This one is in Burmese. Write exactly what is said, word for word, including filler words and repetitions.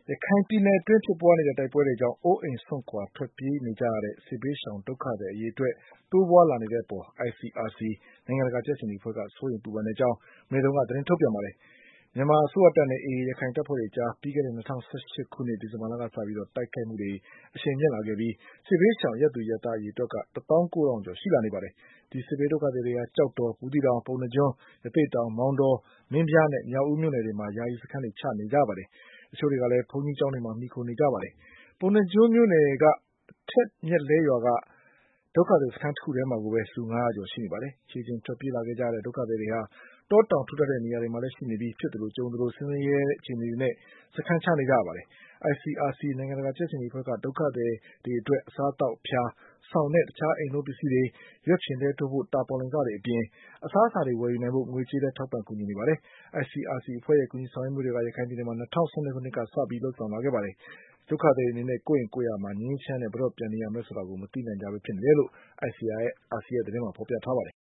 ရခိုင်ပြည်နယ်အတွင်းဖြစ်ပွားနေတဲ့တိုက်ပွဲတွေကြောင့်အိုးအိမ်စွန့်ခွာထွက်ပြေးနေကြရတဲ့စစ်ဘေးရှောင်ဒုက္ခသည်အရေအတွက်တိုးပွားလာနေတဲ့အပေါ် I C R C နိုင်ငံတကာကြက်ခြေနီအဖွဲ့ကစိုးရိမ်ပူပန်တဲ့အကြောင်းမနေ့ကသတင်းထုတ်ပြန်ပါတယ်။မြန်မာအစိုးရတပ်နဲ့ A A ရခိုင်တပ်ဖွဲ့တွေကြားပြီးခဲ့တဲ့၂၀၁၈ခုနှစ်ဒီဇင်ဘာလကစပြီးတိုက်ခိုက်မှုတွေအရှိန်မြင့်လာခဲ့ပြီးစစ်ဘေးရှောင်ရပ်သူရပ်သားအရေအတွက်ကတသောင်းကိုးထောင်ကျော်ရှိလာနေပါတယ်။ဒီစစ်ဘေးဒုက္ခသည်တွေဟာကျောက်တော်၊ဘူးသီးတောင်၊ပုဏ္ဏားကျွန်း၊ရသေ့တောင်၊မောင်တော၊မင်းပြားနဲ့မြောက်ဦးမြို့နယ်တွေမှာယာယီစခန်းတွေချနေကြပါတယ်။တချို့တွေကလည်းဘုန်းကြီးကျောင်းတွေမှာမှီခိုနေကြပါတယ်။ပုဏ္ဏားကျွန်းမြို့နယ်ကအထက်မြက်လှဲရွာကဒုက္ခသည်စခန်းတခုထဲမှာကိုပဲလူငါးရာကျော်ရှိနေပါတယ်။ခြေကျင်ထွက်ပြေးလာခဲ့ကြတဲ့ဒုက္ခသည်တွေဟာတောတောင်ထူထပ်တဲ့နေရာတွေမှာလည်းရှိနေပြီးဖြစ်သလိုကြုံသလိုဆင်းရဲတဲ့အခြေအနေတွေနဲ့စခန်းချနေကြရပါတယ်။ I C R C နိုင်ငံတကာကြက်ခြေနီအဖွဲ့ကဒုက္ခသည်တွေအတွက်အစားအသောက်အဖျား၊စောင်နဲ့တခြားအိမ်သုံးပစ္စည်းတွေ၊ရွက်ဖျင်တဲထိုးဖို့တာပေါ်လိပ်စတွေအပြင်အစားအစာတွေဝယ်ယူနိုင်ဖို့ငွေကြေးလည်းထောက်ပံ့ကူညီနေပါတယ်။ I C R C အဖွဲ့ရဲ့ကူညီဆောင်ရွက်မှုတွေကရခိုင်ပြည်နယ်မှာ၂၀၁၂ခုနှစ်ကစပြီးလုပ်ဆောင်လာခဲ့ပါတယ်။ဒုက္ခသည်တွေအနေနဲ့ကိုယ့်အိမ်ကိုယ့်ယာမှာငြိမ်းငြိမ်းချမ်းချမ်းနဲ့ဘယ်တော့ပြန်နေရမလဲဆိုတာကိုမသိနိုင်ကြပဲဖြစ်နေတယ်လို့I C R Cရဲ့သတင်းမှာဖေါ်ပြထားပါတယ်